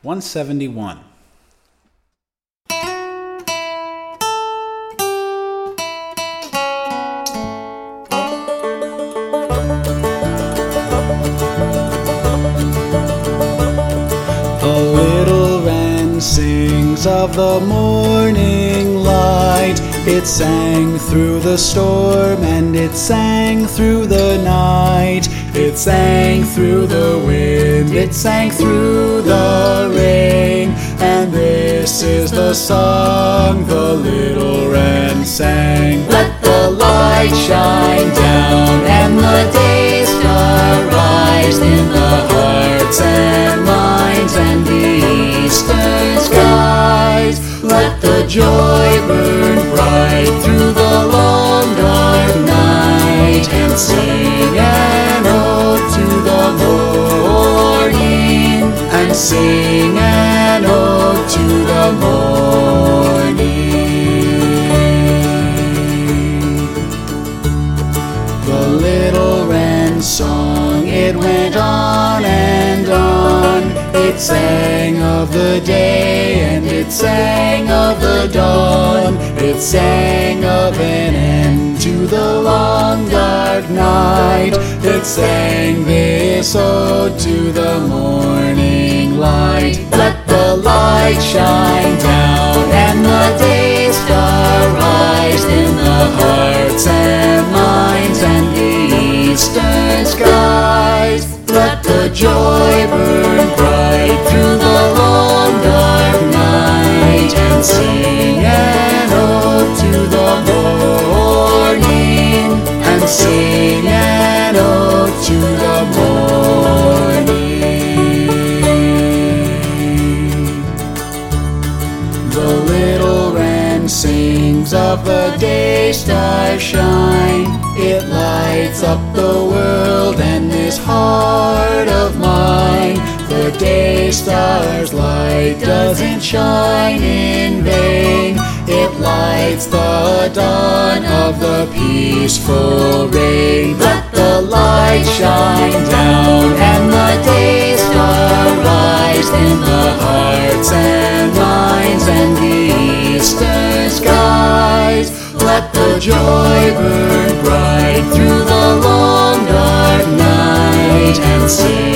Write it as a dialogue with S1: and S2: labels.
S1: 171. The little wren sings of the morning light. It sang through the storm and it sang through the night. It sang through the wind, it sang through the rain. And this is the song the little wren sang. Let the light shine down and the day star rise in the hearts and minds and the eastern skies. Let the joy burn bright through the long dark night, and sing an ode to the morning, and sing an ode to the morning. The little wren song, it went on and on. It sang of the day and it sang of the dawn. It sang of an end to the long dark night. It sang this ode to the morning light. Let the light shine down and the day star rise in the hearts and minds and the eastern skies. Let the joy burn bright through the long dark night, and sing an ode to the morning, and sing an ode to the morning. The little wren sings of the day star shine. It lights up the world and this heart of mine. The day star's light doesn't shine in vain. It lights the dawn of the peaceful rain. Let the light shine down and the day star rise in the hearts and minds and the eastern skies. Let the joy burn bright through the long dark night, and sing